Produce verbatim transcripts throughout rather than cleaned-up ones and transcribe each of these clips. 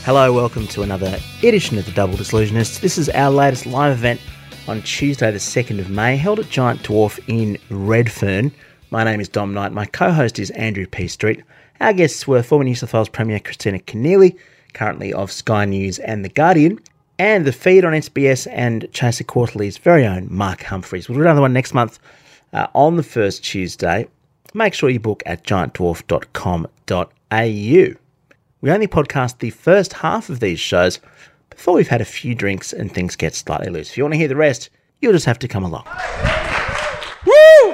Hello, welcome to another edition of The Double Disillusionists. This is our latest live event on Tuesday the second of May, held at Giant Dwarf in Redfern. My name is Dom Knight. My co-host is Andrew P. Street. Our guests were former New South Wales Premier Christina Keneally, currently of Sky News and The Guardian, and the feed on S B S and Chaser Quarterly's very own Mark Humphries. We'll do another one next month uh, on the first Tuesday. Make sure you book at giant dwarf dot com dot a u. We only podcast the first half of these shows before we've had a few drinks and things get slightly loose. If you want to hear the rest, you'll just have to come along. Woo!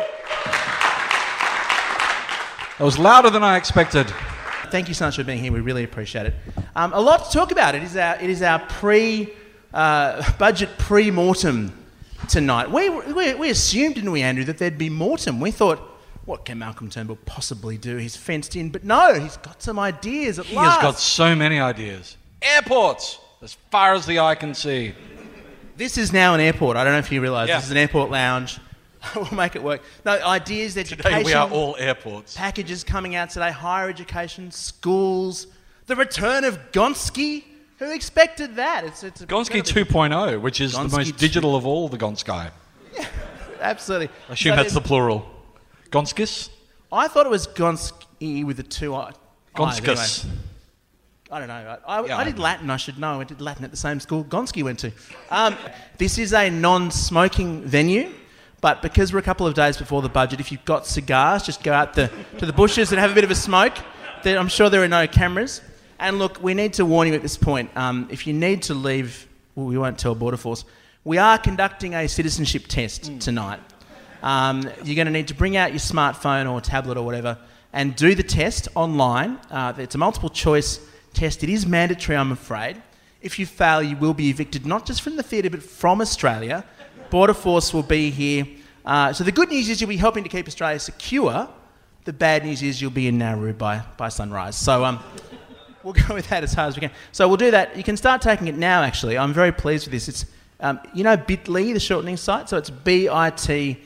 That was louder than I expected. Thank you so much for being here. We really appreciate it. Um, a lot to talk about. It is our it is our pre uh, budget pre-mortem tonight. We, we we assumed, didn't we, Andrew, that there'd be mortem. We thought, what can Malcolm Turnbull possibly do? He's fenced in, but no, he's got some ideas at He last. has got so many ideas. Airports, as far as the eye can see. This is now an airport. I don't know if you realise. Yeah. This is an airport lounge. We'll make it work. No, ideas, education. Today we are all airports. Packages coming out today, higher education, schools, the return of Gonski. Who expected that? It's, it's Gonski two point oh, which is Gonski the most digital of all the Gonski. Yeah, absolutely. I assume So that's the there's- plural. Gonskis? I thought it was Gonski with the two I. Gonskus. Anyway. I don't know. I, I, Yeah, I I did know. Latin, I should know. I did Latin at the same school Gonski went to. Um, this is a non-smoking venue, but because we're a couple of days before the budget, if you've got cigars, just go out the, to the bushes and have a bit of a smoke. There, I'm sure there are no cameras. And look, we need to warn you at this point. Um, if you need to leave, well, we won't tell Border Force. We are conducting a citizenship test mm. tonight. Um, you're going to need to bring out your smartphone or tablet or whatever and do the test online. Uh, it's a multiple choice test. It is mandatory, I'm afraid. If you fail, you will be evicted, not just from the theatre, but from Australia. Border Force will be here. Uh, so the good news is you'll be helping to keep Australia secure. The bad news is you'll be in Nauru by, by sunrise. So um, we'll go with that as hard as we can. So we'll do that. You can start taking it now, actually. I'm very pleased with this. It's, um, you know Bitly, the shortening site? So it's bit.ly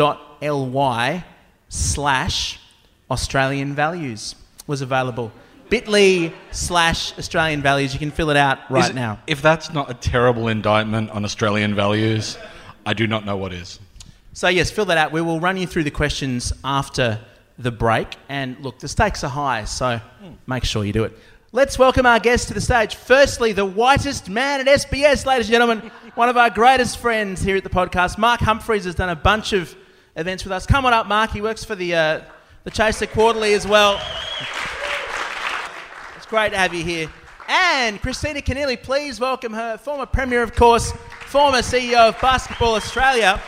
slash Australian values was available. Bitly slash Australian values. You can fill it out right Is- now. If that's not a terrible indictment on Australian values, I do not know what is. So yes, fill that out. We will run you through the questions after the break. And look, the stakes are high, so make sure you do it. Let's welcome our guests to the stage. Firstly, the whitest man at S B S, ladies and gentlemen, one of our greatest friends here at the podcast. Mark Humphries has done a bunch of events with us. Come on up, Mark. He works for the uh, the Chaser Quarterly as well. It's great to have you here. And Christina Keneally, please welcome her, former Premier, of course, former C E O of Basketball Australia,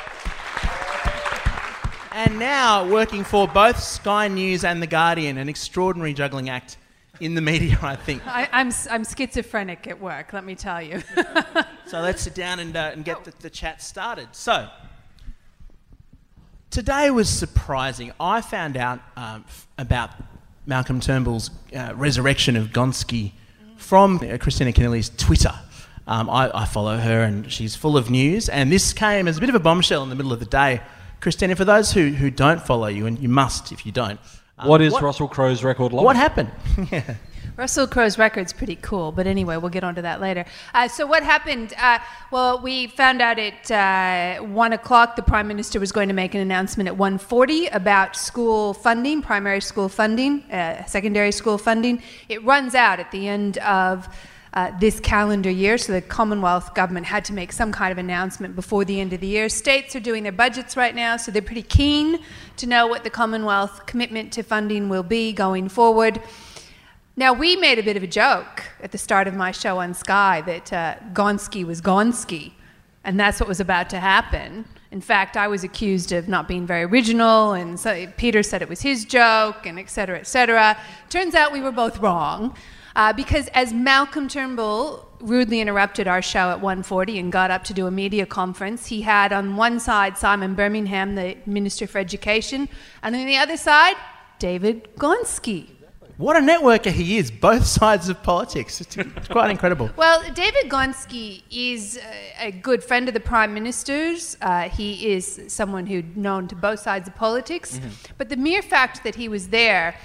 and now working for both Sky News and The Guardian, an extraordinary juggling act in the media, I think. I, I'm I'm schizophrenic at work, let me tell you. So let's sit down and, uh, and get the, the chat started. So, today was surprising. I found out um, f- about Malcolm Turnbull's uh, resurrection of Gonski from uh, Christina Keneally's Twitter. Um, I, I follow her and she's full of news, and this came as a bit of a bombshell in the middle of the day. Christina, for those who, who don't follow you, and you must if you don't, um, What is Russell Crowe's record like? What happened? Yeah. Russell Crowe's record's pretty cool, but anyway, we'll get onto that later. Uh, so what happened? Uh, well, we found out at uh, one o'clock the Prime Minister was going to make an announcement at one forty about school funding, primary school funding, uh, secondary school funding. It runs out at the end of uh, this calendar year, so the Commonwealth government had to make some kind of announcement before the end of the year. States are doing their budgets right now, so they're pretty keen to know what the Commonwealth commitment to funding will be going forward. Now, we made a bit of a joke at the start of my show on Sky that uh, Gonski was Gonski, and that's what was about to happen. In fact, I was accused of not being very original, and so Peter said it was his joke, and et cetera, et cetera. Turns out we were both wrong, uh, because as Malcolm Turnbull rudely interrupted our show at one forty and got up to do a media conference, he had on one side Simon Birmingham, the Minister for Education, and on the other side, David Gonski. What a networker he is, both sides of politics. It's, it's quite incredible. Well, David Gonski is a, a good friend of the Prime Minister's. Uh, he is someone who's known to both sides of politics. Mm-hmm. But the mere fact that he was there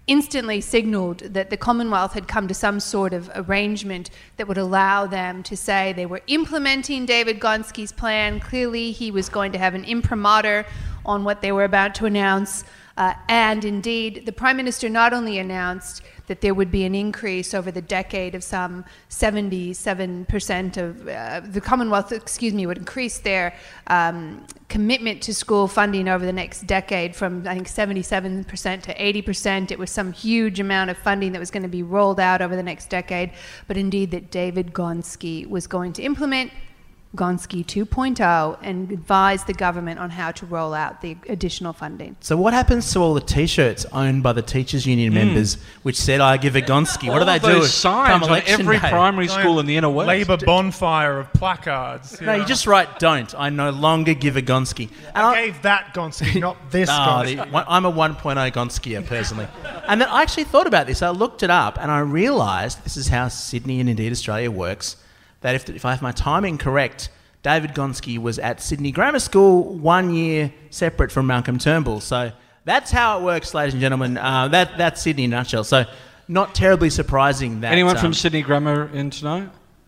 instantly signalled that the Commonwealth had come to some sort of arrangement that would allow them to say they were implementing David Gonski's plan. Clearly, he was going to have an imprimatur on what they were about to announce. Uh, and indeed, the Prime Minister not only announced that there would be an increase over the decade of some seventy-seven percent of uh, the Commonwealth, excuse me, would increase their um, commitment to school funding over the next decade from, I think, seventy-seven percent to eighty percent. It was some huge amount of funding that was going to be rolled out over the next decade, but indeed that David Gonski was going to implement Gonski two point oh and advise the government on how to roll out the additional funding. So what happens to all the T-shirts owned by the teachers' union mm. members which said, I give a Gonski? What do they do? Those signs on every day? primary school in the inner west. Labour bonfire of placards. You no, know. you just write, don't. I no longer give a Gonski. And I, I gave that Gonski, not this oh, Gonski. The, I'm a one point oh Gonskier, personally. And then I actually thought about this. I looked it up and I realised this is how Sydney and indeed Australia works, that if, if I have my timing correct, David Gonski was at Sydney Grammar School one year separate from Malcolm Turnbull. So that's how it works, ladies and gentlemen. Uh, that, that's Sydney in a nutshell. So not terribly surprising that... Anyone um, from Sydney Grammar in tonight?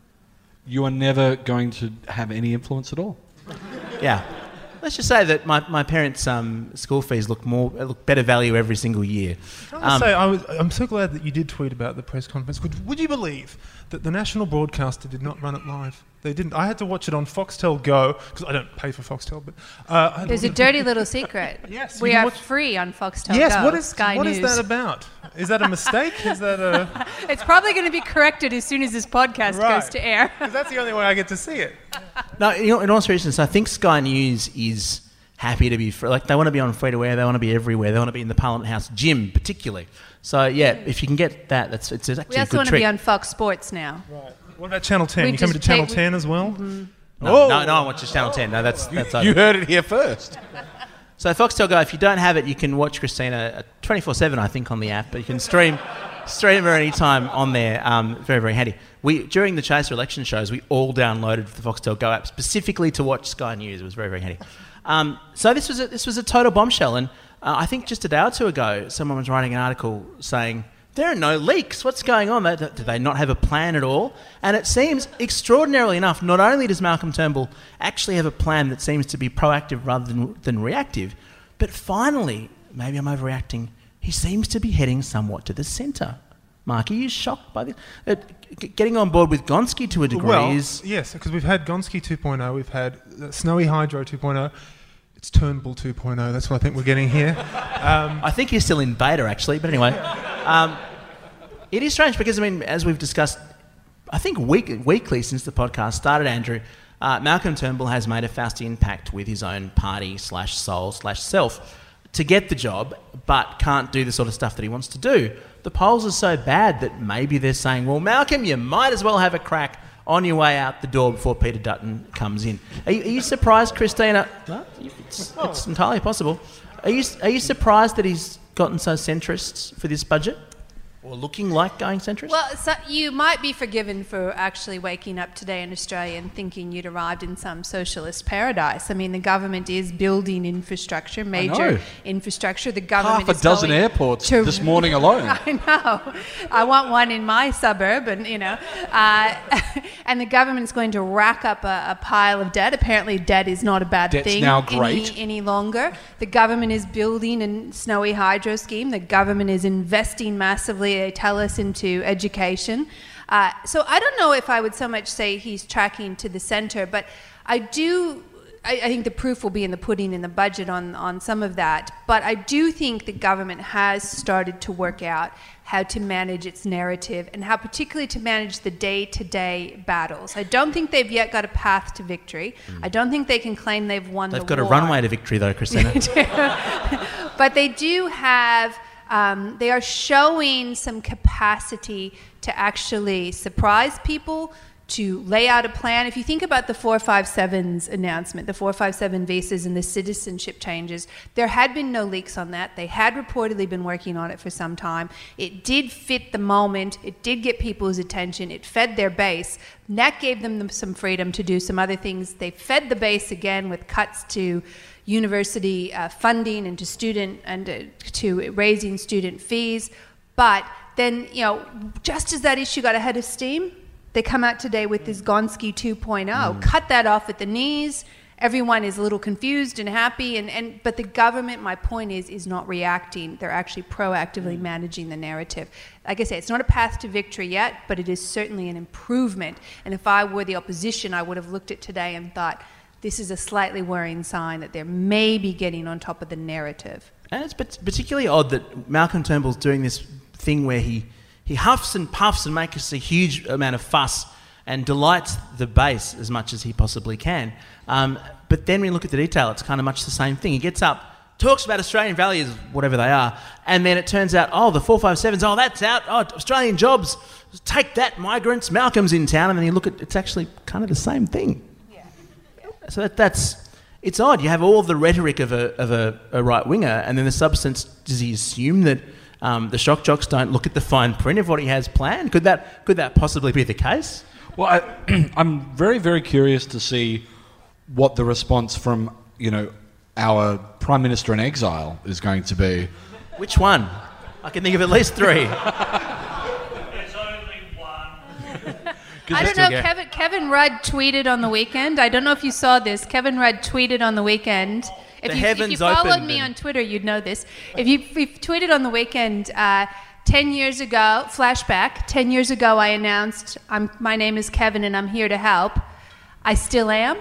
You are never going to have any influence at all. Yeah. Let's just say that my, my parents' um, school fees look more look better value every single year. Can I um, say, I was, I'm so glad that you did tweet about the press conference. Would, would you believe that the national broadcaster did not run it live? They didn't. I had to watch it on Foxtel Go, because I don't pay for Foxtel, but... Uh, I There's a dirty little secret. Yes. We are watch... free on Foxtel yes, Go. Yes, what, is, Sky what News. is that about? Is that a mistake? Is that a... It's probably going to be corrected as soon as this podcast right. goes to air. Because that's the only way I get to see it. No, in all, in all seriousness, I think Sky News is happy to be... Free. Like, they want to be on free-to-air, they want to be everywhere, they want to be in the Parliament House gym, particularly. So, yeah, if you can get that, that's it's actually a good trick. We also want to be on Fox Sports now. Right. What about Channel ten? We you coming to just Channel pay- ten as well? Mm-hmm. No, no, no one watches Channel ten. No, that's that's over. You heard it here first. So Foxtel Go, if you don't have it, you can watch Christina twenty-four seven, I think, on the app. But you can stream stream her anytime on there. Um, very, very handy. We during the Chaser election shows, we all downloaded the Foxtel Go app specifically to watch Sky News. It was very, very handy. Um, so this was a, this was a total bombshell, and uh, I think just a day or two ago, someone was writing an article saying, there are no leaks. What's going on? Do they not have a plan at all? And it seems, extraordinarily enough, not only does Malcolm Turnbull actually have a plan that seems to be proactive rather than, than reactive, but finally, maybe I'm overreacting, he seems to be heading somewhat to the centre. Mark, are you shocked by this? Uh, g- getting on board with Gonski to a degree well, is... yes, because we've had Gonski two point oh, we've had uh, Snowy Hydro two point oh, it's Turnbull two point oh, that's what I think we're getting here. Um, I think he's still in beta, actually, but anyway... Um, it is strange because, I mean, as we've discussed, I think week, weekly since the podcast started, Andrew, uh, Malcolm Turnbull has made a Faustian pact with his own party slash soul slash self to get the job, but can't do the sort of stuff that he wants to do. The polls are so bad that maybe they're saying, well, Malcolm, you might as well have a crack on your way out the door before Peter Dutton comes in. Are you, are you surprised, Christina? No, it's, it's entirely possible. Are you, are you surprised that he's gotten so centrist for this budget? Or looking like going centrist? Well, so you might be forgiven for actually waking up today in Australia and thinking you'd arrived in some socialist paradise. I mean, the government is building infrastructure, major infrastructure. The government Half a is dozen going airports to this morning alone. I know. I want one in my suburb, and you know, uh, and the government is going to rack up a, a pile of debt. Apparently, debt is not a bad Debt's thing now great. Any, any longer. The government is building a Snowy Hydro scheme. The government is investing massively. They tell us into education. Uh, so I don't know if I would so much say he's tracking to the centre, but I do. I, I think the proof will be in the pudding in the budget on, on some of that. But I do think the government has started to work out how to manage its narrative and how particularly to manage the day-to-day battles. I don't think they've yet got a path to victory. Mm. I don't think they can claim they've won they've the got war. a runway to victory, though, Christina. But they do have... Um, they are showing some capacity to actually surprise people, to lay out a plan. If you think about the four five seven's announcement, the four five seven visas and the citizenship changes, there had been no leaks on that. They had reportedly been working on it for some time. It did fit the moment. It did get people's attention. It fed their base. And that gave them some freedom to do some other things. They fed the base again with cuts to university uh, funding and to student and uh, to raising student fees. But then, you know, just as that issue got ahead of steam, they come out today with this Gonski two point oh. Mm. Cut that off at the knees. Everyone is a little confused and happy, and, and but the government, my point is, is not reacting. They're actually proactively managing the narrative. Like I say, it's not a path to victory yet, but it is certainly an improvement. And if I were the opposition, I would have looked at today and thought, this is a slightly worrying sign that they're maybe getting on top of the narrative. And it's particularly odd that Malcolm Turnbull's doing this thing where he, he huffs and puffs and makes a huge amount of fuss and delights the base as much as he possibly can. Um, but then when you look at the detail, it's kind of much the same thing. He gets up, talks about Australian values, whatever they are, and then it turns out, oh, the four five sevens, oh, that's out, oh, Australian jobs, take that, migrants, Malcolm's in town, and then you look at, it's actually kind of the same thing. Yeah. So that, that's, it's odd. You have all the rhetoric of a, of a, a right-winger, and then the substance, does he assume that um, the shock jocks don't look at the fine print of what he has planned? Could that, could that possibly be the case? Well, I, I'm very, very curious to see what the response from, you know, our Prime Minister in exile is going to be. Which one? I can think of at least three. There's only one. I don't know, Kevin, Kevin Rudd tweeted on the weekend. I don't know if you saw this. Kevin Rudd tweeted on the weekend. If The you, heavens if you followed opened me and- on Twitter, you'd know this. If you, if you tweeted on the weekend... Uh, Ten years ago, flashback, ten years ago I announced, I'm, my name is Kevin and I'm here to help. I still am.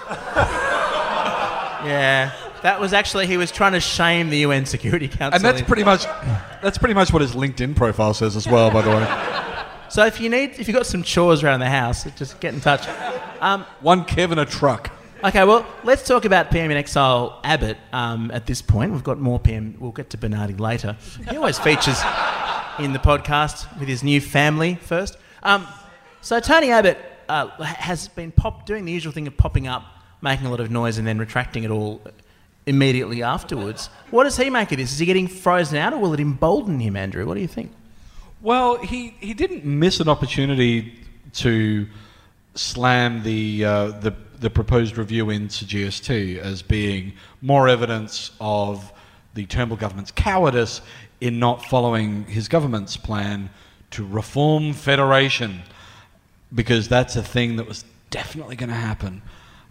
Yeah, that was actually, he was trying to shame the U N Security Council. And that's pretty much that's pretty much what his LinkedIn profile says as well, by the way. So if you need, if you've got some chores around the house, just get in touch. Um, One Kevin a truck. okay, well, let's talk about P M in exile Abbott um, at this point. We've got more P M, we'll get to Bernardi later. He always features in the podcast with his new family first. Um, so Tony Abbott uh, has been pop doing the usual thing of popping up, making a lot of noise and then retracting it all immediately afterwards. What does he make of this? Is he getting frozen out, or will it embolden him, Andrew? What do you think? Well, he, he didn't miss an opportunity to slam the, uh, the the proposed review into G S T as being more evidence of the Turnbull government's cowardice in not following his government's plan to reform federation, because that's a thing that was definitely going to happen.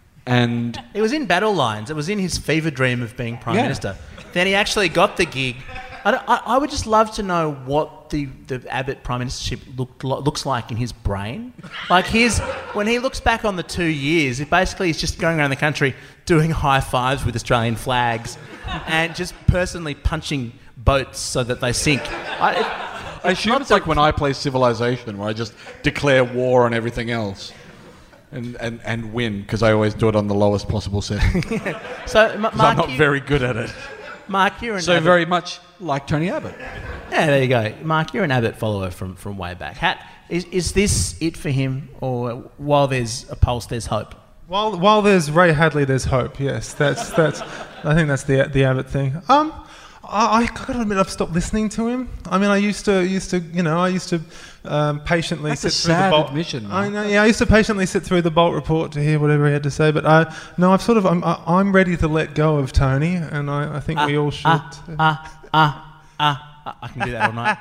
And It was in battle lines. It was in his fever dream of being Prime Yeah. Minister. Then he actually got the gig. I, don't- I, I would just love to know what the, the Abbott Prime Ministership look, lo- looks like in his brain. Like his, when he looks back on the two years, it basically he's just going around the country doing high fives with Australian flags and just personally punching boats so that they sink. I, it, I assume not it's the- like when I play Civilization, where I just declare war on everything else and, and, and win, because I always do it on the lowest possible setting. So, Ma- 'Cause Mark, I'm not you, very good at it. Mark, you're an So Abbott- very much like Tony Abbott. Yeah, there you go. Mark, you're an Abbott follower from, from way back. How, is, is this it for him, or while there's a pulse, there's hope? While while there's Ray Hadley, there's hope. Yes, that's that's. I think that's the the Abbott thing. Um, I, I gotta admit, I've stopped listening to him. I mean, I used to used to you know I used to um, patiently That's sit a through sad the Bolt. admission, I Mark. know. Yeah, I used to patiently sit through the Bolt report to hear whatever he had to say. But I no, I've sort of I'm I- I'm ready to let go of Tony, and I, I think we all should. Ah, ah, ah, ah. I can do that all night.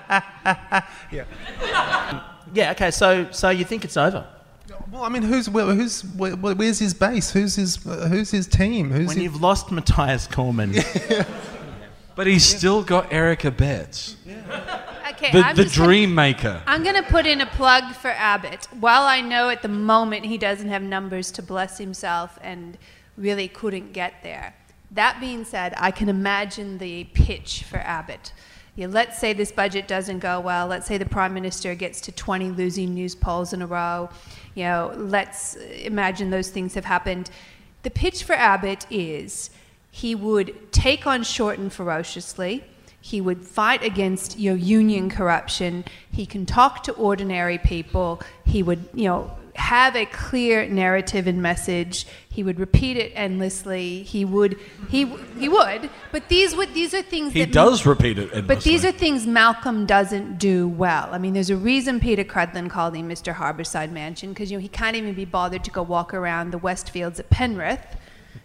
Yeah. Yeah, okay, so so you think it's over? Well, I mean, who's where, who's where, where's his base? Who's his uh, who's his team? Who's When his, you've lost Matthias Cormann. But he's still got Erica Betts, Okay, the, I'm the just gonna- dream maker. I'm going to put in a plug for Abbott. While I know at the moment he doesn't have numbers to bless himself and really couldn't get there, that being said, I can imagine the pitch for Abbott. Yeah, let's say this budget doesn't go well. Let's say the Prime Minister gets to twenty losing news polls in a row. You know, let's imagine those things have happened. The pitch for Abbott is he would take on Shorten ferociously. He would fight against, you know, union corruption. He can talk to ordinary people. He would, you know, have a clear narrative and message. He would repeat it endlessly. He would, he he would. But these would these are things He that does repeat it endlessly. But these are things Malcolm doesn't do well. I mean, there's a reason Peter Crudlin called him Mister Harbourside Mansion, because, you know, he can't even be bothered to go walk around the Westfields at Penrith.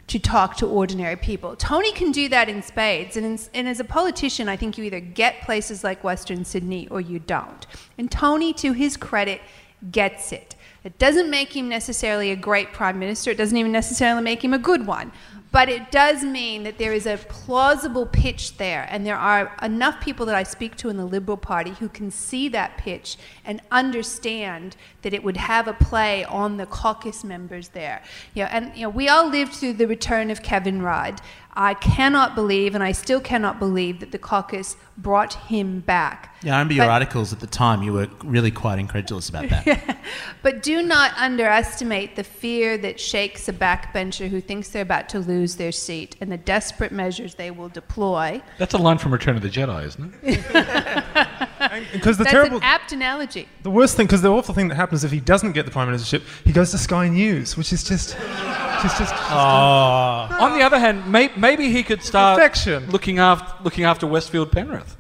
to talk to ordinary people. Tony can do that in spades, and, in, and as a politician, I think you either get places like Western Sydney or you don't. And Tony, to his credit, gets it. It doesn't make him necessarily a great prime minister. It doesn't even necessarily make him a good one. But it does mean that there is a plausible pitch there, and there are enough people that I speak to in the Liberal Party who can see that pitch and understand that it would have a play on the caucus members there. You know, and you know, we all lived through the return of Kevin Rudd. I cannot believe, and I still cannot believe, that the caucus brought him back. Yeah, I remember your But- articles at the time. You were really quite incredulous about that. But do not underestimate the fear that shakes a backbencher who thinks they're about to lose their seat and the desperate measures they will deploy. That's a line from Return of the Jedi, isn't it? Because the That's terrible, an apt analogy. the worst thing, because the awful thing that happens if he doesn't get the prime ministership, he goes to Sky News, which is just, just, just. On the other hand, may, maybe he could start Perfection. looking after looking after Westfield Penrith.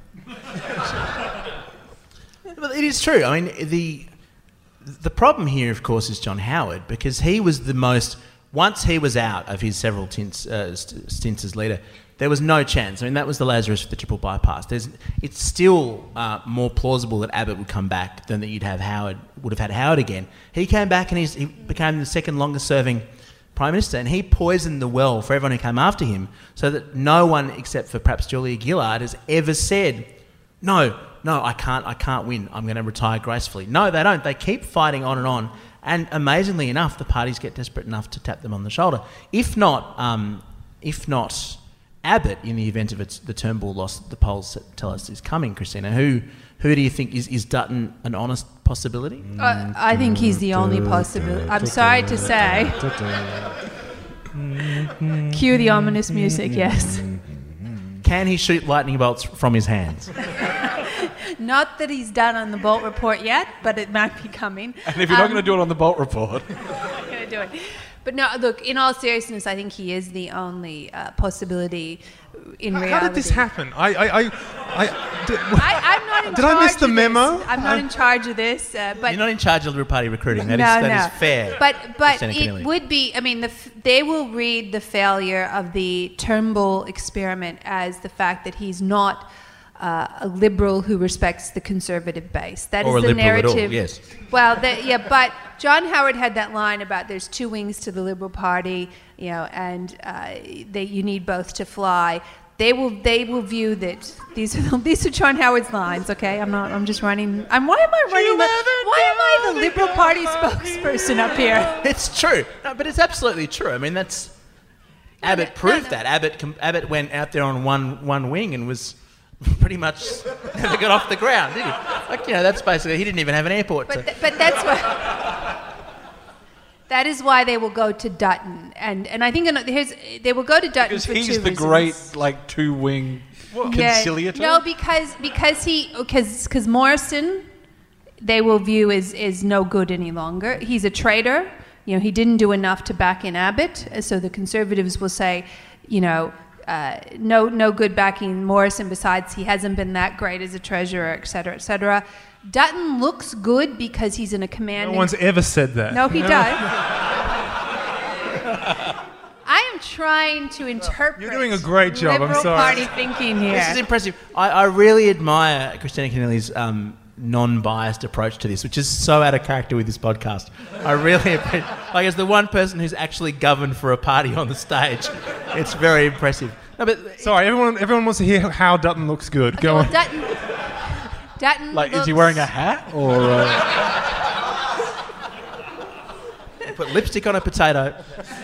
But it is true. I mean, the the problem here, of course, is John Howard, because he was the most. Once he was out of his several tints, uh, st- stints as leader, there was no chance. I mean, that was the Lazarus for the triple bypass. There's, it's still uh, more plausible that Abbott would come back than that you'd have Howard would have had Howard again. He came back and he's, he became the second longest serving prime minister, and he poisoned the well for everyone who came after him, so that no one except for perhaps Julia Gillard has ever said, no, no, I can't, I can't win. I'm going to retire gracefully. No, they don't. They keep fighting on and on. And amazingly enough, the parties get desperate enough to tap them on the shoulder. If not, um, if not Abbott, in the event of its, the Turnbull loss, the polls tell us is coming. Christina, who who do you think is, is Dutton an honest possibility? Uh, I think he's the only possibility. I'm sorry to say. Cue the ominous music, yes. Can he shoot lightning bolts from his hands? Not that he's done on the Bolt Report yet, but it might be coming. And if you're not Um, going to do it on the Bolt Report, I'm going to do it. But no, look, in all seriousness, I think he is the only uh, possibility in How, reality. how did this happen? I, I, I, I, did, I, I'm not in Did charge I miss the of memo? This. I'm not in charge of this, uh, but You're not in charge of Liberal Party recruiting. That is no, that no. is fair. But but Senator it Keneally. would be. I mean, the, f- they will read the failure of the Turnbull experiment as the fact that he's not uh, a liberal who respects the conservative base. That Or is a the liberal at all, narrative. yes. Well, the, yeah, but John Howard had that line about there's two wings to the Liberal Party, you know, and uh, they, you need both to fly. They will they will view that these are these are John Howard's lines. Okay, I'm not. I'm just running. I'm. Why am I running the? Why am I the Liberal Party spokesperson up here? It's true. No, but it's absolutely true. I mean, that's Abbott no, proved no. that. Abbott com- Abbott went out there on one one wing and was pretty much never got off the ground, did he? Like, you know, that's basically, he didn't even have an airport. But to, th- but that's what. That is why they will go to Dutton, and and I think ano- here's they will go to Dutton because for he's two the reasons. great like two wing conciliator. No, because because he because because Morrison, they will view as is no good any longer. He's a traitor. You know, he didn't do enough to back in Abbott, so the Conservatives will say, you know, uh, no no good backing Morrison. Besides, he hasn't been that great as a treasurer, et cetera, et cetera. Dutton looks good because he's in a no commanding. one's ever said that. No, he does. I am trying to interpret. You're doing a great job, I'm Liberal sorry. Party thinking here. This is impressive. I, I really admire Christina Keneally's um, non-biased approach to this, which is so out of character with this podcast. I really appreciate, like, as the one person who's actually governed for a party on the stage, it's very impressive. No, but Sorry, everyone, everyone wants to hear how Dutton looks good. Okay, Go well, on. Dutton, Dutton Like, is he looks- wearing a hat or? Uh... put lipstick on a potato.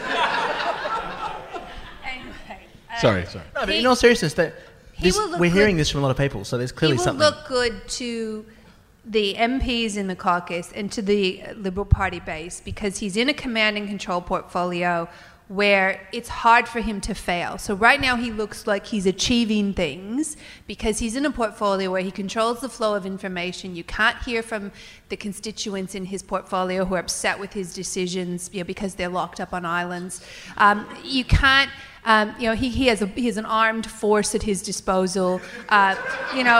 Anyway, uh, Sorry, sorry. No, but He- in all seriousness, that he this, will look we're hearing good- this from a lot of people, so there's he clearly will something. look good to the M Ps in the caucus and to the Liberal Party base because he's in a command and control portfolio where it's hard for him to fail. So right now he looks like he's achieving things because he's in a portfolio where he controls the flow of information. You can't hear from the constituents in his portfolio who are upset with his decisions, you know, because they're locked up on islands. Um, you can't, um, you know, he, he has a, he has an armed force at his disposal. Uh, you know,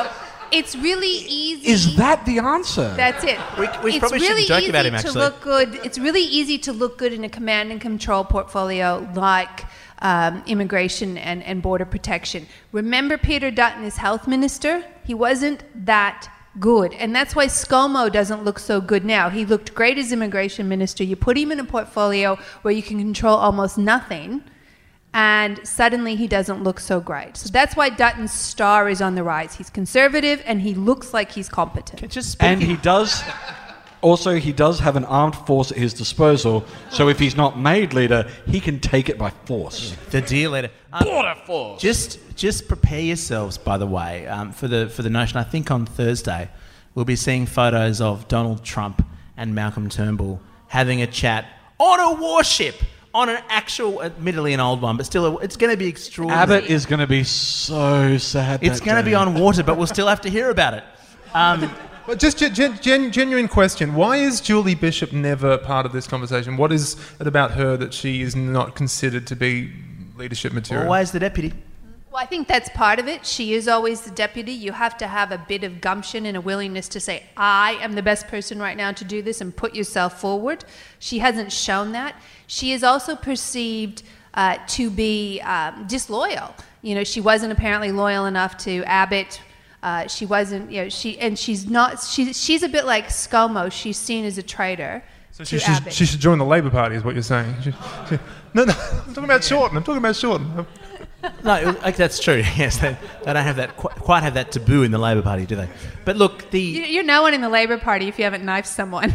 It's really easy. Is that the answer? That's it. We- we it's probably shouldn't really joke easy about him, to actually. look good. It's really easy to look good in a command and control portfolio like um, immigration and, and border protection. Remember Peter Dutton as health minister? He wasn't that good. And that's why ScoMo doesn't look so good now. He looked great as immigration minister. You put him in a portfolio where you can control almost nothing, and suddenly he doesn't look so great. So that's why Dutton's star is on the rise. He's conservative and he looks like he's competent. Just And speaking- he does. Also, he does have an armed force at his disposal, so if he's not made leader, he can take it by force. the dear leader. Um, Border force. Just just prepare yourselves, by the way, um, for the for the notion. I think on Thursday we'll be seeing photos of Donald Trump and Malcolm Turnbull having a chat on a warship, on an actual, admittedly an old one, but still, a, it's going to be extraordinary. Abbott is going to be so sad. It's that going to day. be on water, but we'll still have to hear about it. Um, But just gen- gen- gen- genuine question: why is Julie Bishop never part of this conversation? What is it about her that she is not considered to be leadership material? always the deputy. Well, I think that's part of it. She is always the deputy. You have to have a bit of gumption and a willingness to say, I am the best person right now to do this, and put yourself forward. She hasn't shown that. She is also perceived uh, to be um, disloyal. You know, she wasn't apparently loyal enough to Abbott. Uh, she wasn't, you know, she, and she's not, she, she's a bit like ScoMo. She's seen as a traitor So to she should, Abbott. she should join the Labor Party, is what you're saying? She- she- no, no, I'm talking about Shorten. I'm talking about Shorten. No, like, that's true. Yes, they, they don't have that qu- quite have that taboo in the Labor Party, do they? But look, the You- You're no one in the Labor Party if you haven't knifed someone.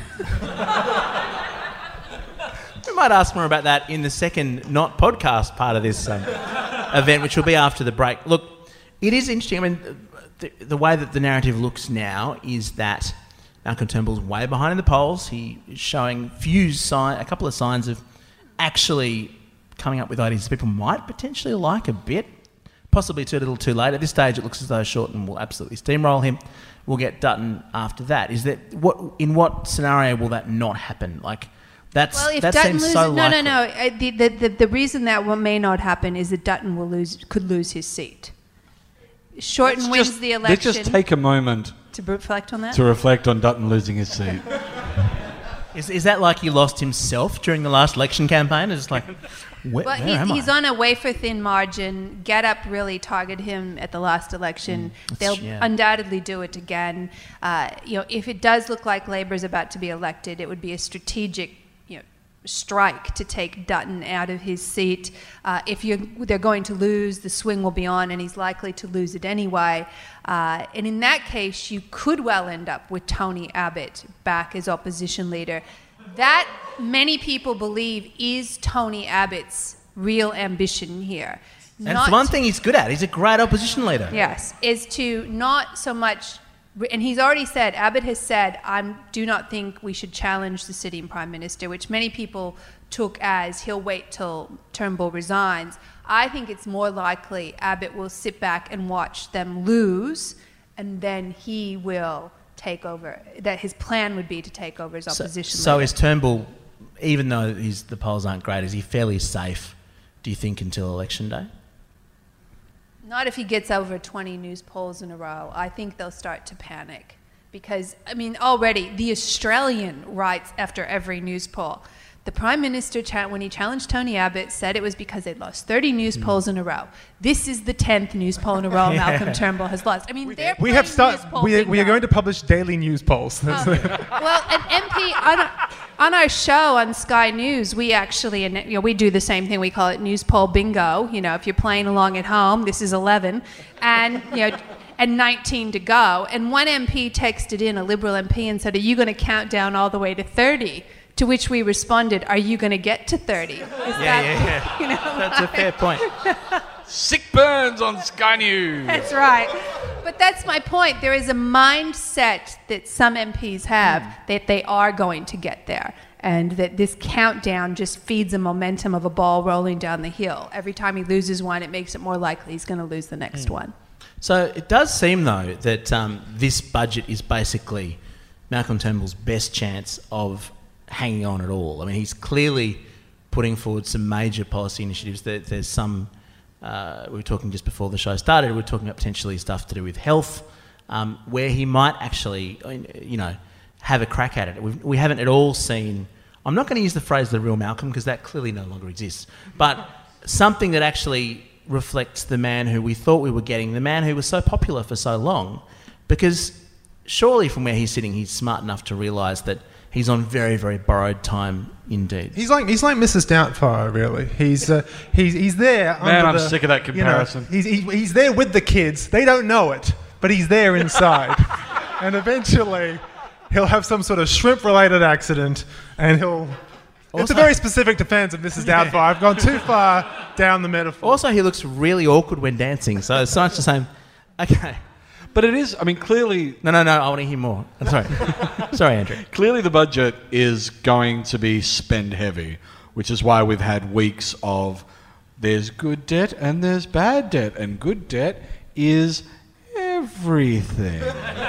we might ask more about that in the second not podcast part of this um, event, which will be after the break. Look, it is interesting. I mean, the, the way that the narrative looks now is that Malcolm Turnbull's way behind in the polls. He is showing few sign, a couple of signs of actually coming up with ideas people might potentially like a bit. Possibly too little, too late. At this stage, it looks as though Shorten will absolutely steamroll him. We'll get Dutton after that. Is that what? In what scenario will that not happen? Like, that's Well, if that Dutton seems loses, so no, likely. no, no. Uh, The, the, the, the reason that will, may not happen is that Dutton will lose, could lose his seat. Shorten Let's wins just- the Let's election. just take a moment to reflect on that. to reflect on Dutton losing his seat. Is, is that like he lost himself during the last election campaign? It's like, where, Well, where he's, am he's I? on a wafer thin margin. Get Up really targeted him at the last election. They'll yeah. undoubtedly do it again. Uh, you know, if it does look like Labor's about to be elected, it would be a strategic, you know, strike to take Dutton out of his seat. Uh, if you they're going to lose, the swing will be on, and he's likely to lose it anyway. Uh, and in that case, you could well end up with Tony Abbott back as opposition leader. That, many people believe, is Tony Abbott's real ambition here. And it's Not the one to- thing he's good at. He's a great opposition leader. Yes, is to not so much, and he's already said, Abbott has said, I do not think we should challenge the sitting Prime Minister, which many people took as he'll wait till Turnbull resigns. I think it's more likely Abbott will sit back and watch them lose, and then he will take over, that his plan would be to take over as So, opposition so leader. is Turnbull, even though he's, the polls aren't great, is he fairly safe, do you think, until election day? Not if he gets over twenty news polls in a row. I think they'll start to panic. Because, I mean, already, The Australian writes after every news poll. The Prime Minister, cha- when he challenged Tony Abbott, said it was because they'd lost thirty news polls in a row. This is the tenth news poll in a row Malcolm Turnbull has lost. I mean, they're We have playing start. news poll We are, we are bingo. going to publish daily news polls. That's Oh. Well, an M P on, on our show on Sky News, we actually, you know, we do the same thing. We call it news poll bingo. You know, if you're playing along at home, this is eleven, and you know, and nineteen to go. And one M P texted in, a Liberal M P, and said, "Are you going to count down all the way to thirty?" To which we responded, "Are you going to get to thirty?" Is Yeah, that, yeah, yeah. You know, That's a fair point. Sick burns on Sky News. That's right. But that's my point. There is a mindset that some M Ps have that they are going to get there, and that this countdown just feeds a momentum of a ball rolling down the hill. Every time he loses one, it makes it more likely he's going to lose the next one. So it does seem, though, that um, this budget is basically Malcolm Turnbull's best chance of hanging on at all. I mean, he's clearly putting forward some major policy initiatives. There, there's some, uh, we were talking just before the show started, we were talking about potentially stuff to do with health. um, where he might actually, you know, have a crack at it. We've, we haven't at all seen... I'm not going to use the phrase the real Malcolm because that clearly no longer exists, but something that actually reflects the man who we thought we were getting, the man who was so popular for so long, because surely from where he's sitting, he's smart enough to realise that he's on very, very borrowed time indeed. He's like he's like Missus Doubtfire, really. He's uh, he's he's there. Man, under I'm the, sick of that comparison. You know, he's he, he's there with the kids. They don't know it, but he's there inside, and eventually he'll have some sort of shrimp-related accident, and he'll. Also, it's a very specific defence of Missus Doubtfire. Yeah. I've gone too far down the metaphor. Also, he looks really awkward when dancing, so it's not the same. Okay. But it is, I mean, clearly... No, no, no, I want to hear more. I'm sorry. Sorry, Andrew. Clearly the budget is going to be spend heavy, which is why we've had weeks of there's good debt and there's bad debt, and good debt is everything.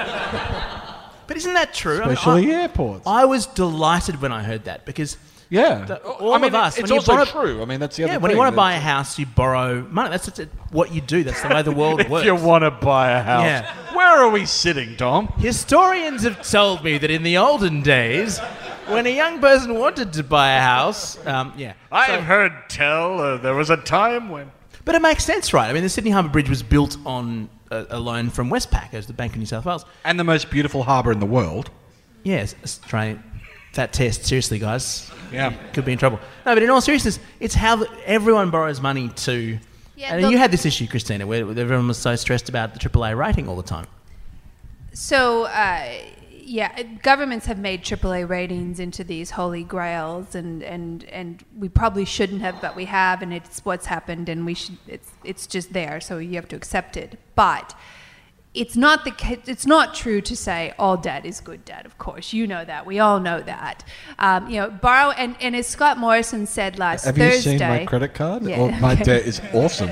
But isn't that true? Especially I mean, I, airports. I was delighted when I heard that because... Yeah. The, all I mean, of us... It's when also you borrow, true. I mean, that's the other yeah, thing. when you want to buy a house, you borrow money. That's just what you do. That's the way the world if works. you want to buy a house. Yeah. Where are we sitting, Dom? Historians have told me that in the olden days, when a young person wanted to buy a house... Um, yeah. I So- have heard tell uh, there was a time when... But it makes sense, right? I mean, the Sydney Harbour Bridge was built on a, a loan from Westpac, as the Bank of New South Wales. And the most beautiful harbour in the world. Yes, Australia. That test, seriously, guys. Yeah. Could be in trouble. No, but in all seriousness, it's how the, everyone borrows money to... Yeah, and look- you had this issue, Christina, where everyone was so stressed about the triple A rating all the time. So, uh, yeah, governments have made triple A ratings into these holy grails, and, and, and we probably shouldn't have, but we have, and it's what's happened, and we should. It's it's just there, so you have to accept it. But it's not the ca- it's not true to say all debt is good debt. Of course, you know that. We all know that. Um, you know, borrow and, and as Scott Morrison said last Have Thursday. you seen my credit card? Yeah, Oh, my okay. debt is awesome.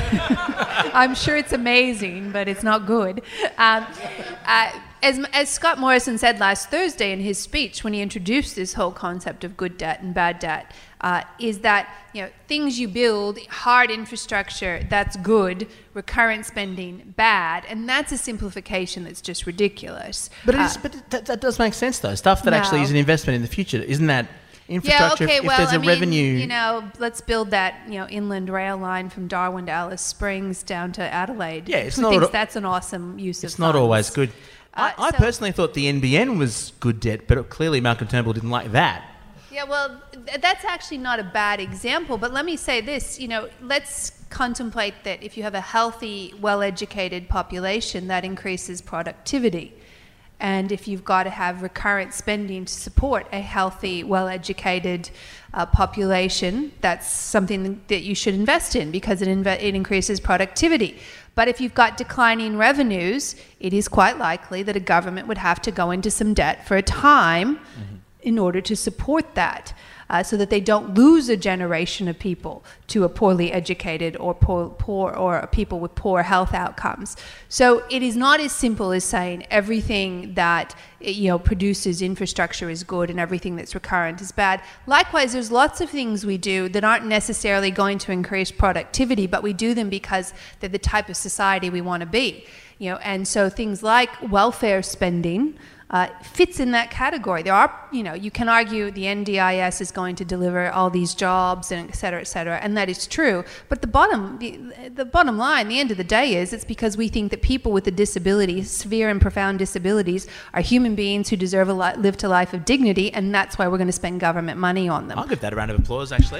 I'm sure it's amazing, but it's not good. Um, uh, as, as Scott Morrison said last Thursday in his speech when he introduced this whole concept of good debt and bad debt, uh, is that you know things you build, hard infrastructure, that's good, recurrent spending, bad, and that's a simplification that's just ridiculous. But, it Uh, is, but it, that, that does make sense, though. Stuff that No. actually is an investment in the future. Isn't that Yeah, infrastructure? okay, if well, there's a I mean, revenue... you know, let's build that, you know, inland rail line from Darwin to Alice Springs down to Adelaide. Yeah, it's Who not thinks al- that's an awesome use of It's not funds? always good. Uh, I, I so- personally thought the N B N was good debt, but clearly Malcolm Turnbull didn't like that. Yeah, well, th- that's actually not a bad example, but let me say this, you know, let's contemplate that if you have a healthy, well-educated population, that increases productivity. And if you've got to have recurrent spending to support a healthy, well-educated uh, population, that's something that you should invest in because it, inve- it increases productivity. But if you've got declining revenues, it is quite likely that a government would have to go into some debt for a time mm-hmm. in order to support that. Uh, so that they don't lose a generation of people to a poorly educated or poor, poor or people with poor health outcomes. So it is not as simple as saying everything that you know produces infrastructure is good and everything that's recurrent is bad. Likewise, there's lots of things we do that aren't necessarily going to increase productivity, but we do them because they're the type of society we want to be. You know, and so things like welfare spending. Uh, fits in that category. There are, you know, you can argue the N D I S is going to deliver all these jobs and et cetera, et cetera, and that is true. But the bottom, the, the bottom line, the end of the day is it's because we think that people with a disability, severe and profound disabilities, are human beings who deserve a li- live to life of dignity, and that's why we're going to spend government money on them. I'll give that a round of applause, actually.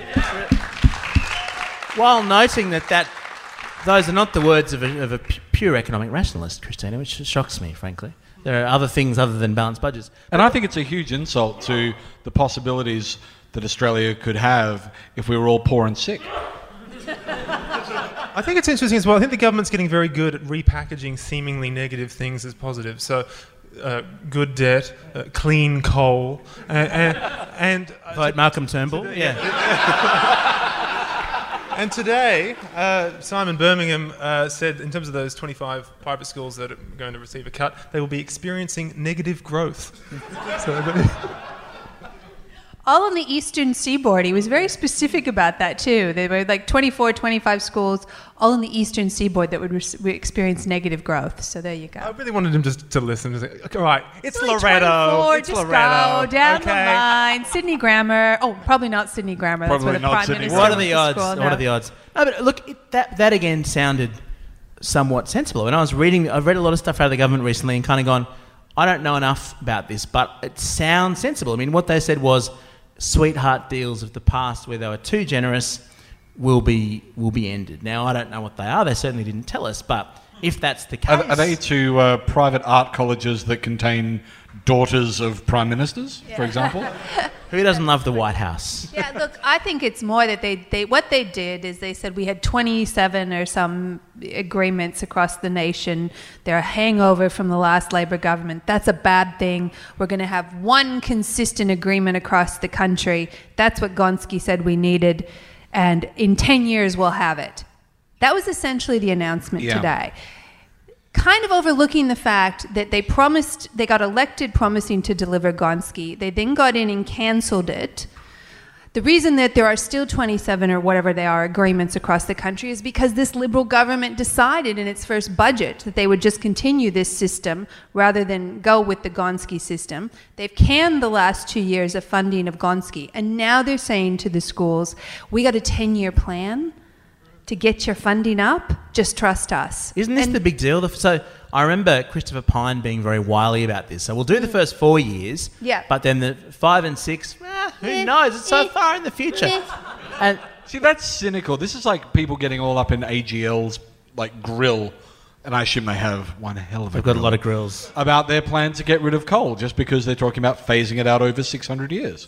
While noting that, that those are not the words of a, of a pu- pure economic rationalist, Christina, which shocks me, frankly. There are other things other than balanced budgets. And I think it's a huge insult to the possibilities that Australia could have if we were all poor and sick. I think it's interesting as well. I think the government's getting very good at repackaging seemingly negative things as positive. So, uh, good debt, uh, clean coal, and... and, and uh, Vote Malcolm Turnbull? today- Yeah. And today, uh, Simon Birmingham uh, said, in terms of those twenty-five private schools that are going to receive a cut, they will be experiencing negative growth. So, all on the eastern seaboard. He was very specific about that too. There were like twenty-four, twenty-five schools all on the eastern seaboard that would re- experience negative growth. So there you go. I really wanted him just to listen. Just like, okay, all right, it's Only Loretto. twenty-four, It's just Loretto. go down okay. the line. Sydney Grammar. Oh, probably not Sydney Grammar. That's Probably where the not Prime Sydney Minister What are went the to odds? school. What No. are the odds? No, but look, it, that that again sounded somewhat sensible. When I was reading, I've read a lot of stuff out of the government recently and kind of gone, I don't know enough about this, but it sounds sensible. I mean, what they said was sweetheart deals of the past where they were too generous will be will be ended. Now, I don't know what they are. They certainly didn't tell us, but if that's the case... Are, are they to uh, private art colleges that contain daughters of prime ministers, for example? Who doesn't love the White House? Yeah, look, I think it's more that they, they what they did is they said we had twenty-seven or some agreements across the nation. They're a hangover from the last Labor government. That's a bad thing. We're going to have one consistent agreement across the country. That's what Gonski said we needed. And in ten years, we'll have it. That was essentially the announcement Yeah. today. Kind of overlooking the fact that they promised, they got elected promising to deliver Gonski. They then got in and cancelled it. The reason that there are still twenty-seven or whatever they are agreements across the country is because this Liberal government decided in its first budget that they would just continue this system rather than go with the Gonski system. They've canned the last two years of funding of Gonski, and now they're saying to the schools, we got a ten-year plan to get your funding up, just trust us. Isn't this And- the big deal? The- So I remember Christopher Pine being very wily about this. So we'll do the first four years, Yeah. but then the five and six, eh, who Eh, knows? It's so eh, far in the future. eh. And See, that's cynical. This is like people getting all up in A G L's like grill, and I assume they have one hell of a I've got a grill, lot of grills. about their plan to get rid of coal just because they're talking about phasing it out over six hundred years.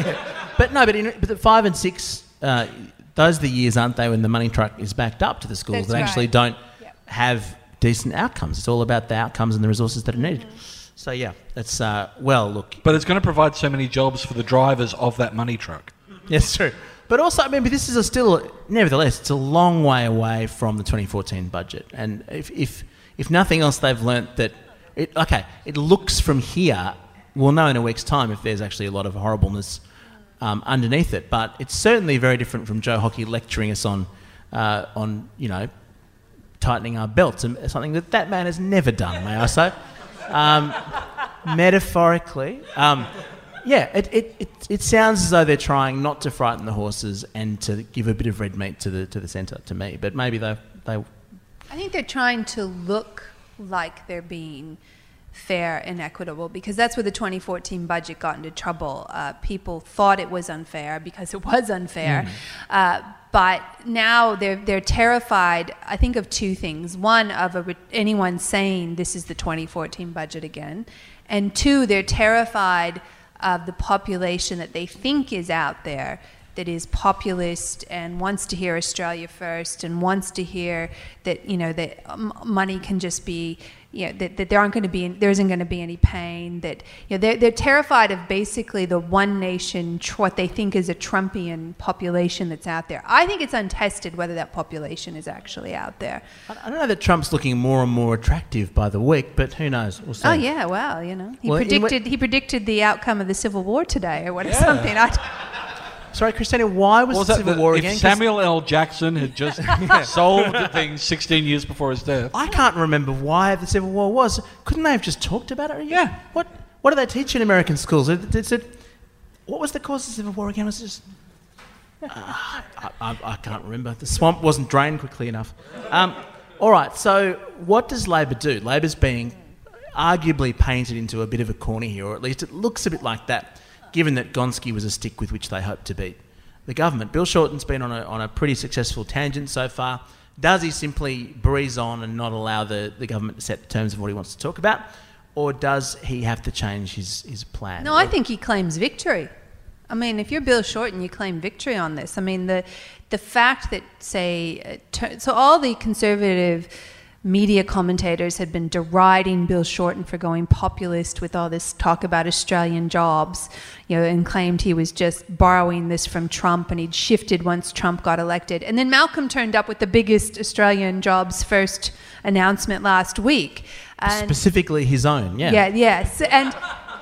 But no, but, in, but the five and six, uh, those are the years, aren't they, when the money truck is backed up to the schools That's that actually right. don't Yep. have decent outcomes. It's all about the outcomes and the resources that are needed. So yeah, that's uh, well, look, But it's going to provide so many jobs for the drivers of that money truck. yes, true. But also, I mean, but this is a still, nevertheless, it's a long way away from the twenty fourteen budget. And if if, if nothing else, they've learnt that, it, okay, it looks from here, we'll know in a week's time if there's actually a lot of horribleness um, underneath it. But it's certainly very different from Joe Hockey lecturing us on, uh, on you know, tightening our belts, and something that that man has never done, may I say. Um, metaphorically. Um, Yeah, it, it, it, it sounds as though they're trying not to frighten the horses and to give a bit of red meat to the to the centre, to me. But maybe they they I think they're trying to look like they're being fair and equitable, because that's where the twenty fourteen budget got into trouble. Uh, people thought it was unfair because it was unfair. Mm. Uh, but now they're they're terrified, I think, of two things. One, of a, re- anyone saying this is the twenty fourteen budget again. And two, they're terrified of the population that they think is out there that is populist and wants to hear Australia first and wants to hear that, you know, that um, money can just be, you know, that, that there aren't going to be, there isn't going to be any pain, that, you know, they're, they're terrified of basically the one nation, tr- what they think is a Trumpian population that's out there. I think it's untested whether that population is actually out there. I I don't know that Trump's looking more and more attractive by the week, but who knows? We'll see. Oh yeah, well, you know, he Well, in what- predicted he predicted the outcome of the Civil War today, or what, something. I, Sorry, Christina, why was, What was the that? Civil The- War if again? 'Cause Samuel L. Jackson had just solved the thing sixteen years before his death. I can't remember why the Civil War was. Couldn't they have just talked about it? Yeah. What What do they teach in American schools? Is it, is it, what was the cause of the Civil War again? Was it just... Uh, I, I, I can't remember. The swamp wasn't drained quickly enough. Um, all right, so what does Labor do? Labor's being arguably painted into a bit of a corner here, or at least it looks a bit like that, given that Gonski was a stick with which they hoped to beat the government. Bill Shorten's been on a, on a pretty successful tangent so far. Does he simply breeze on and not allow the, the government to set the terms of what he wants to talk about? Or does he have to change his, his plan? no, I think he claims victory. I mean, if you're Bill Shorten, you claim victory on this. I mean, the the fact that, say, uh, ter- so all the conservative media commentators had been deriding Bill Shorten for going populist with all this talk about Australian jobs, you know, and claimed he was just borrowing this from Trump and he'd shifted once Trump got elected. And then Malcolm turned up with the biggest Australian jobs first announcement last week. And Specifically his own, yeah. yeah, yes. And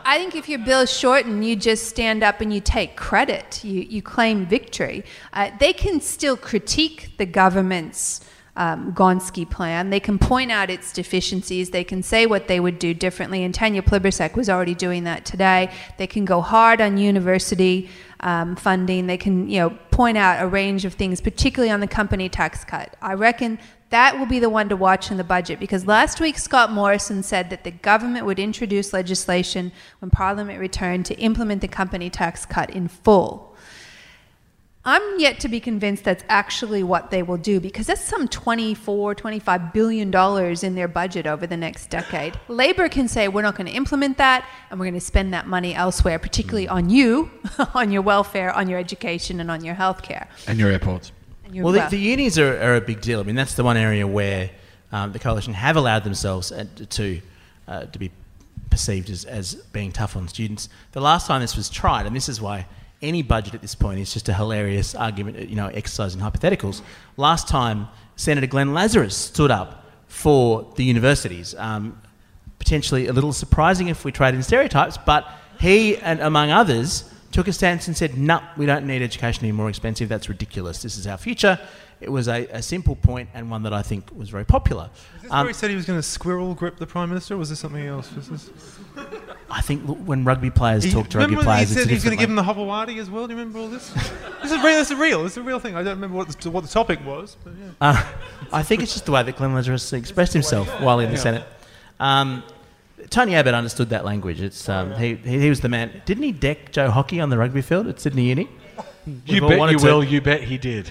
I think if you're Bill Shorten, you just stand up and you take credit. You, you claim victory. Uh, they can still critique the government's um, Gonski plan. They can point out its deficiencies. They can say what they would do differently. And Tanya Plibersek was already doing that today. They can go hard on university um, funding. They can, you know, point out a range of things, particularly on the company tax cut. I reckon that will be the one to watch in the budget, because last week Scott Morrison said that the government would introduce legislation when Parliament returned to implement the company tax cut in full. I'm yet to be convinced that's actually what they will do, because that's some twenty-four, twenty-five billion dollars in their budget over the next decade. Labor can say, we're not going to implement that, and we're going to spend that money elsewhere, particularly on you, on your welfare, on your education, and on your healthcare. And your airports. And your Well, the, wealth. the unis are, are a big deal. I mean, that's the one area where um, the coalition have allowed themselves uh, to uh, to be perceived as, as being tough on students. The last time this was tried, and this is why any budget at this point is just a hilarious argument, you know, exercise in hypotheticals. Last time, Senator Glenn Lazarus stood up for the universities. Um, potentially a little surprising if we trade in stereotypes, but he, and among others, took a stance and said, no, we don't need education any more expensive. That's ridiculous. This is our future. It was a, a simple point, and one that I think was very popular. Is this Um, where he said he was going to squirrel grip the Prime Minister, or was this something else? Was this... I think look, when rugby players He- talk to rugby remember when players, he said it's he was going to give different. him the Hobawati as well? Do you remember all this? This is real. This is real. This is a real thing. I don't remember what the, what the topic was. But yeah. Uh, I think it's just the way that Glenn Lazarus expressed himself while in the Senate. Um, Tony Abbott understood that language. It's um, he, he he was the man. Didn't he deck Joe Hockey on the rugby field at Sydney Uni? You We've all bet wanted you to- will, you bet he did.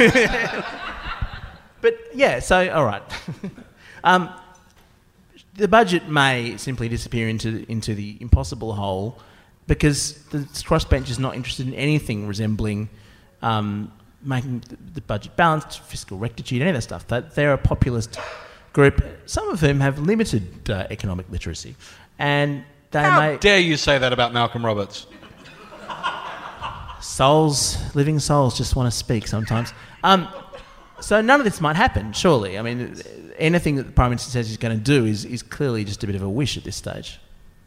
But yeah, so all right. um, the budget may simply disappear into into the impossible hole because the crossbench is not interested in anything resembling um, making the, the budget balanced, fiscal rectitude, any of that stuff. That they're a populist group, some of whom have limited uh, economic literacy, and they How may dare you say that about Malcolm Roberts? souls, living souls, just want to speak sometimes. Um, so none of this might happen, surely. I mean, anything that the Prime Minister says he's going to do is, is clearly just a bit of a wish at this stage.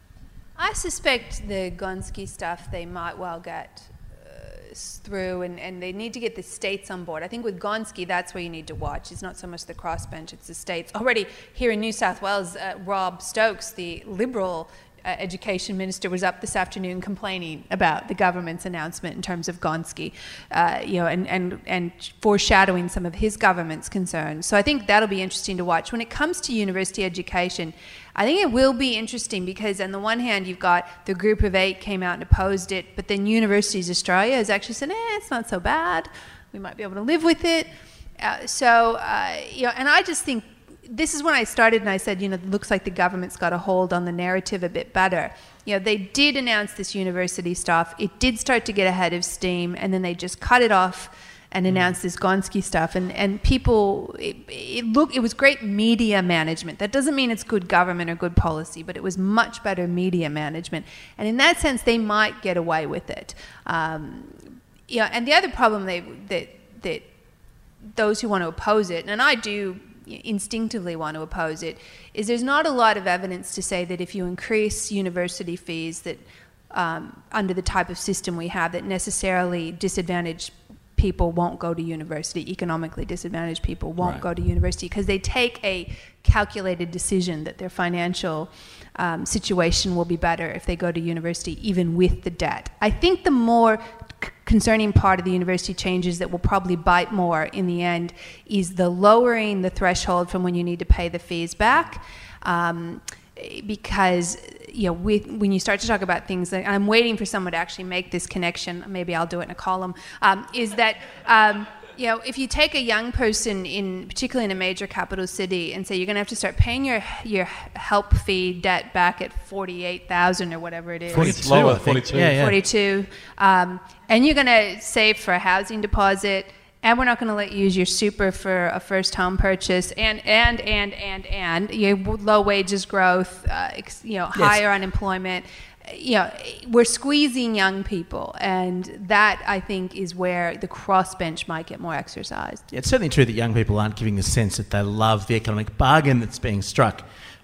I suspect the Gonski stuff they might well get uh, through, and, and they need to get the states on board. I think with Gonski, that's where you need to watch. It's not so much the crossbench, it's the states. Already here in New South Wales, uh, Rob Stokes, the Liberal uh, education minister, was up this afternoon complaining about the government's announcement in terms of Gonski, uh, you know, and, and, and foreshadowing some of his government's concerns. So I think that'll be interesting to watch. When it comes to university education, I think it will be interesting because on the one hand, you've got the group of eight came out and opposed it, but then Universities Australia has actually said, eh, it's not so bad. We might be able to live with it. Uh, so, uh, you know, and I just think this is when I started and I said, you know, it looks like the government's got a hold on the narrative a bit better. You know, they did announce this university stuff. It did start to get ahead of steam, and then they just cut it off and announced this Gonski stuff, and, and people, it, it look, it was great media management. That doesn't mean it's good government or good policy, but it was much better media management. And in that sense, they might get away with it. Um, you know, and the other problem they, that, that those who want to oppose it, and I do instinctively want to oppose it, is there's not a lot of evidence to say that if you increase university fees that um, under the type of system we have, that necessarily disadvantaged people won't go to university, economically disadvantaged people won't Right. go to university, because they take a calculated decision that their financial um, situation will be better if they go to university, even with the debt. I think the more c- concerning part of the university changes that will probably bite more in the end is the lowering the threshold from when you need to pay the fees back. Um, because you know, with, when you start to talk about things, and I'm waiting for someone to actually make this connection, maybe I'll do it in a column, um, is that, um, you know, if you take a young person, in particularly in a major capital city, and say you're going to have to start paying your your help fee debt back at forty-eight thousand or whatever it is. It's lower, I think. forty-two. Yeah, yeah. forty-two, um, and you're going to save for a housing deposit, and we're not going to let you use your super for a first home purchase, and and and and and you know, low wages growth, uh, ex, you know, higher unemployment. You know, we're squeezing young people, and that I think is where the crossbench might get more exercised. Yeah, it's certainly true that young people aren't giving the sense that they love the economic bargain that's being struck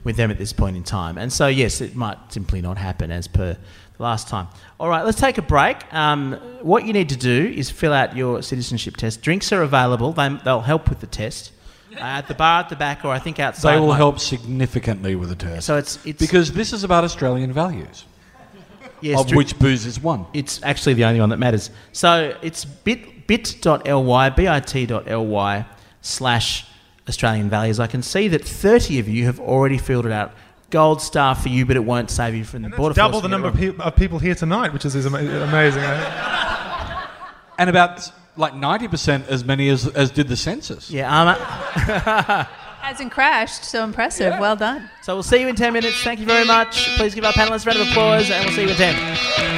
with them at this point in time. And so, yes, it might simply not happen as per the last time. All right, let's take a break. Um, what you need to do is fill out your citizenship test. Drinks are available. They, they'll help with the test. Uh, at the bar at the back, or I think outside. They will like- help significantly with the test. So it's, it's because this is about Australian values, yes, of drink- which booze is one. It's actually the only one that matters. So it's bit bit.ly, bit.ly slash Australian values. I can see that thirty of you have already filled it out. Gold star for you, but it won't save you from the border. Double force the to get number it of, wrong. pe- of people here tonight, which is, is ama- amazing. I And about like ninety percent as many as, as did the census. Yeah, um, Hasn't crashed, so impressive. Well done. so we'll see you in ten minutes. Thank you very much. Please give our panellists a round of applause, and we'll see you in ten.